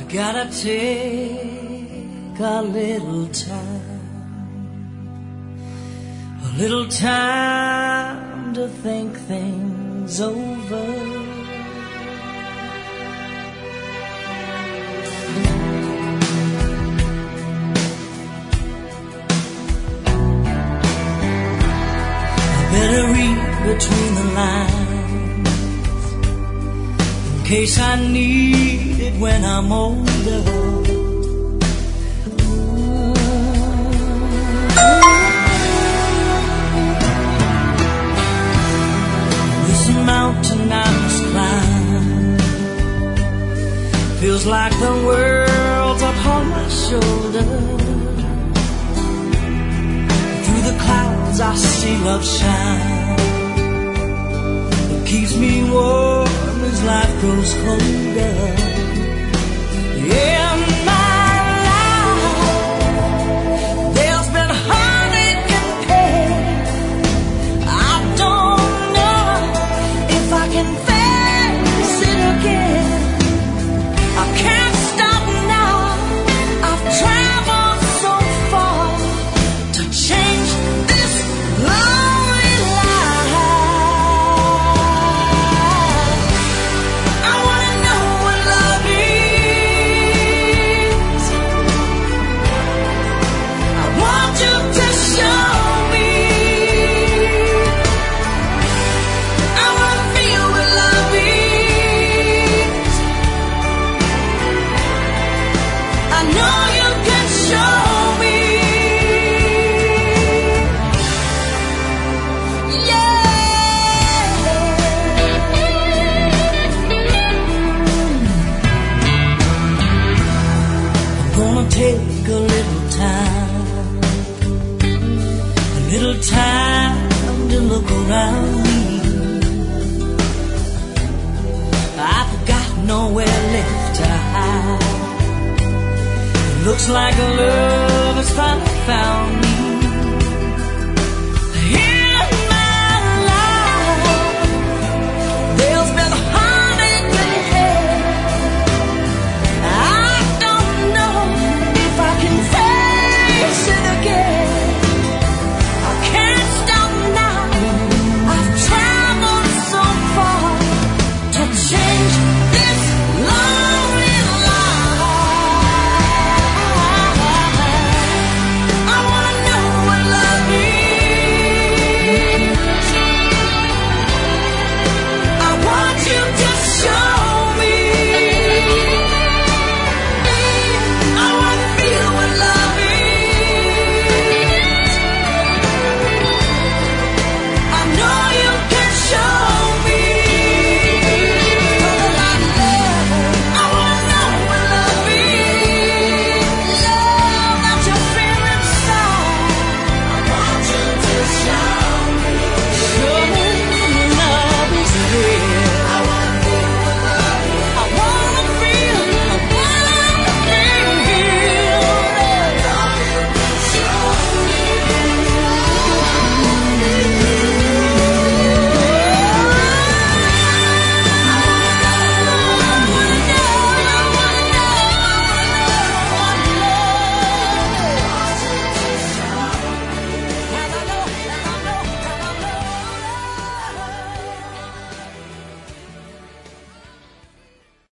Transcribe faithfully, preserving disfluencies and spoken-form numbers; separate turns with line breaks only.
Gotta take a little time, a little time to think things over. I better read between the lines in case I need it when I'm older. This mountain I must climb feels like the world's upon my shoulder. Through the clouds I see love shine. It keeps me warm as life grows colder. In my life, there's been heartache and pain. I don't know if I can face it again. I can't stop now. I've traveled so far to change this lonely life. I wanna know what love is. I want you to show me. I wanna feel what love is. I know you can show me. Yeah. I'm gonna take a little time, a little time to look around me. I've got nowhere left to hide. Looks like love has finally found me.